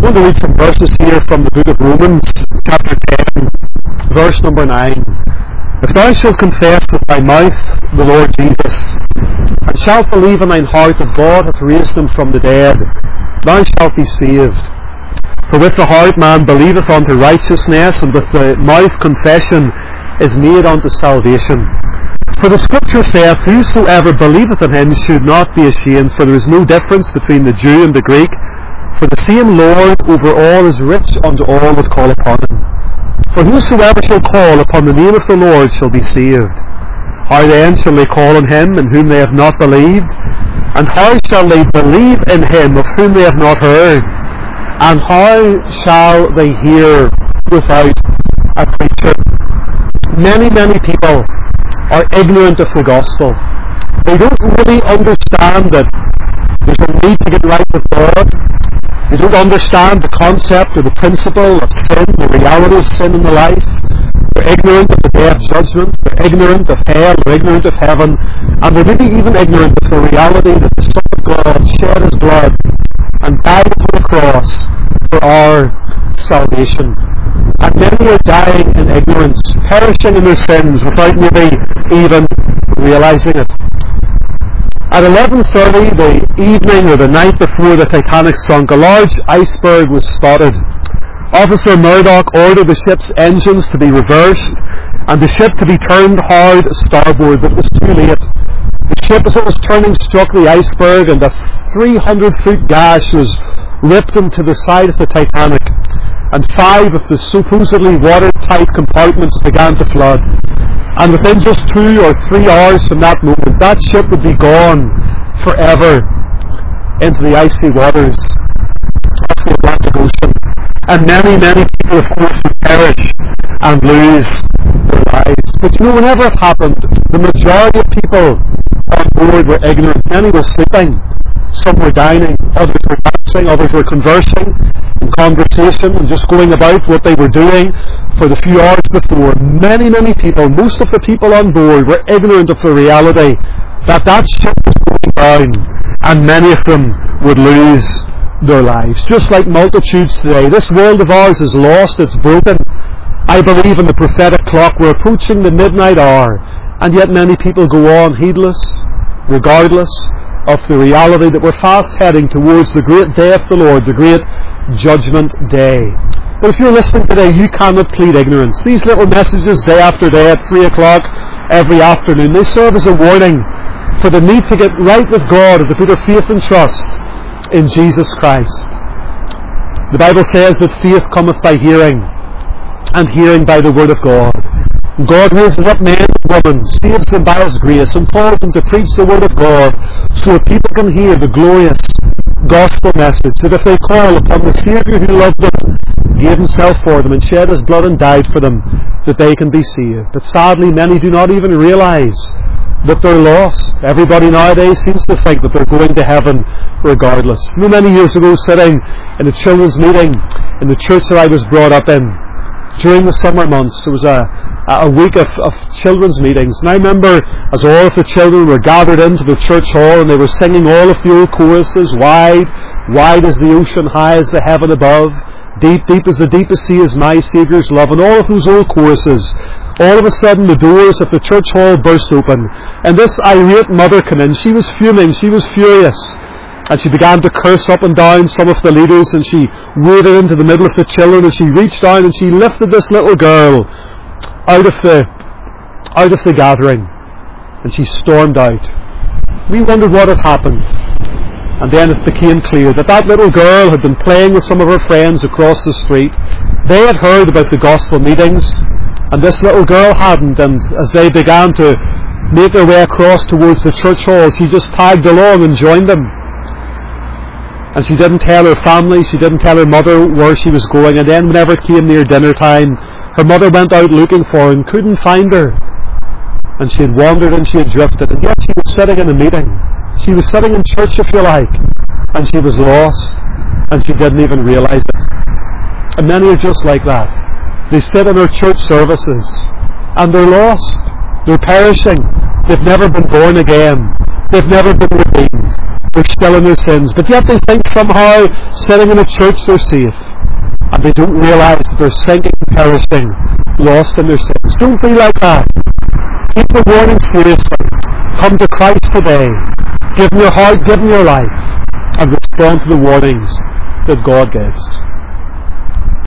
I'm going to read some verses here from the book of Romans, chapter 10, verse number 9. If thou shalt confess with thy mouth the Lord Jesus, and shalt believe in thine heart that God hath raised him from the dead, thou shalt be saved. For with the heart man believeth unto righteousness, and with the mouth confession is made unto salvation. For the Scripture saith, whosoever believeth in him should not be ashamed, for there is no difference between the Jew and the Greek. For the same Lord over all is rich unto all that call upon him. For whosoever shall call upon the name of the Lord shall be saved. How then shall they call on him in whom they have not believed? And how shall they believe in him of whom they have not heard? And how shall they hear without a preacher? Many people are ignorant of the gospel. They don't really understand that there's a need to get right with God. They don't understand the concept or the principle of sin, the reality of sin in the life. They're ignorant of the day of judgment. They're ignorant of hell. They're ignorant of heaven. And they're maybe even ignorant of the reality that the Son of God shed his blood and died upon the cross for our salvation. And many are dying in ignorance, perishing in their sins without maybe even realizing it. At 11:30 the evening or the night before the Titanic sunk, a large iceberg was spotted. Officer Murdoch ordered the ship's engines to be reversed and the ship to be turned hard starboard, but it was too late. The ship, as it was turning, struck the iceberg, and a 300-foot gash was ripped into the side of the Titanic, and 5 of the supposedly watertight compartments began to flood. And within just 2 or 3 hours from that moment, that ship would be gone forever into the icy waters of the Atlantic Ocean. And many people, of course, would perish and lose their lives. But you know, whenever it happened, the majority of people on board were ignorant. Many were sleeping. Some were dining. Others were dancing. Others were conversing in conversation and just going about what they were doing for the few hours before. Many people, most of the people on board, were ignorant of the reality that that ship was going down, and many of them would lose their lives. Just like multitudes today, this world of ours is lost, it's broken. I believe in the prophetic clock. We're approaching the midnight hour, and yet many people go on heedless, regardless of the reality that we're fast heading towards the great day of the Lord, the great judgment day. But if you're listening today, you cannot plead ignorance. These little messages day after day at 3 o'clock every afternoon, they serve as a warning for the need to get right with God and to put our faith and trust in Jesus Christ. The Bible says that faith cometh by hearing, and hearing by the word of God. God raises up men and women, saves them by His grace, and calls them to preach the word of God so that people can hear the glorious gospel message, that if they call upon the Saviour who loved them, gave Himself for them, and shed His blood and died for them, that they can be saved. But sadly, many do not even realize that they're lost. Everybody nowadays seems to think that they're going to heaven regardless. You know, many years ago, sitting in a children's meeting in the church that I was brought up in, during the summer months, there was a week of children's meetings, and I remember as all of the children were gathered into the church hall and they were singing all of the old choruses, wide is the ocean, high is the heaven above, deep as the deepest sea is my Saviour's love, and all of those old choruses. All of a sudden the doors of the church hall burst open, and this irate mother came in. She was fuming, she was furious, and she began to curse up and down some of the leaders, and she waded into the middle of the children, and she reached down and she lifted this little girl out of the gathering, and she stormed out. We wondered what had happened, and then it became clear that that little girl had been playing with some of her friends across the street. They had heard about the gospel meetings, and this little girl hadn't, and as they began to make their way across towards the church hall, she just tagged along and joined them. And she didn't tell her family, she didn't tell her mother where she was going, and then whenever it came near dinner time, her mother went out looking for her and couldn't find her. And she had wandered and she had drifted, and yet she was sitting in a meeting. She was sitting in church, if you like, and she was lost, and she didn't even realize it. And many are just like that. They sit in our church services, and they're lost, they're perishing, They've never been born again. They've never been redeemed. They're still in their sins. But yet they think somehow, sitting in a church, they're safe. And they don't realise that they're sinking and perishing, lost in their sins. Don't be like that. Keep the warning seriously. Come to Christ today. Give him your heart, give him your life, and respond to the warnings that God gives.